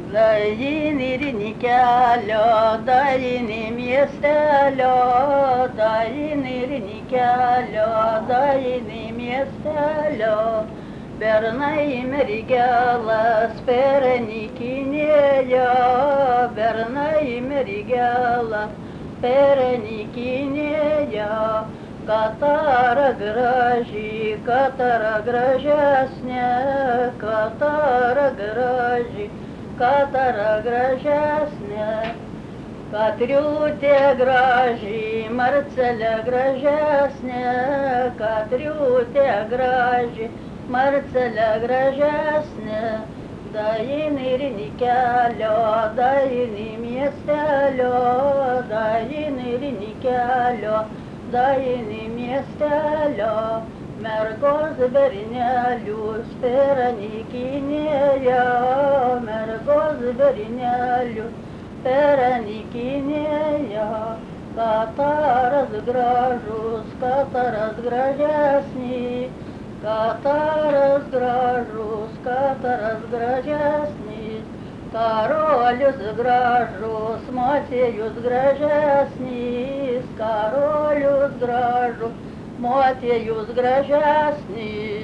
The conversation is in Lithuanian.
Daini rinikelio, daini miestelio, daini rinikelio, daini miestelio. Bernai merigelas perenikinėjo, bernai merigelas perenikinėjo. Katara graži, katara gražesnė, katara graži, katara gražesnė. Katriutė graži, Marcelė gražesnė, Katriutė graži, Marcelė gražesnė. Daini rinikelio, daini miestelio, daini rinikelio, daini miestelio. Mergos bernelius perenikinėjo, mergos bernelius perenikinėjo. Kataras gražus, kataras gražesnis, kataras gražus, kataras gražesnis. Karolius gražus, Motiejus gražesnis, Karolius gražus, Motiejus gražesnis.